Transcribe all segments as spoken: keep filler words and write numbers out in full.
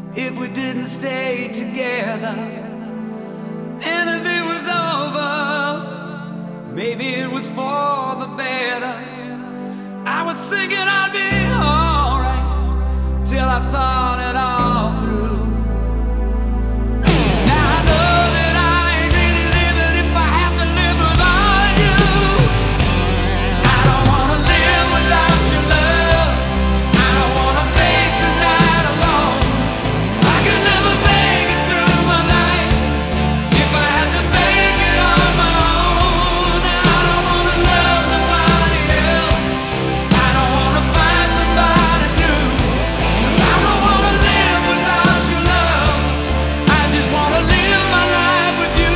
if we didn't stay together. And if it was over, maybe it was for the better. I was thinking I'd be alright till I thought it all through. Now I know that I ain't really living if I have to live without you. I don't wanna live without your love. I don't wanna face the night alone. I could never make it through my life if I had to make it on my own. I don't wanna love nobody else. I don't wanna find somebody new. I don't wanna live without your love. I just wanna live my life with you,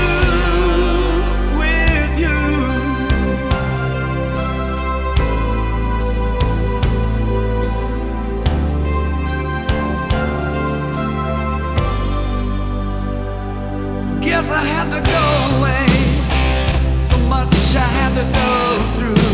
with you. Guess I had to go away. So much I had to go through.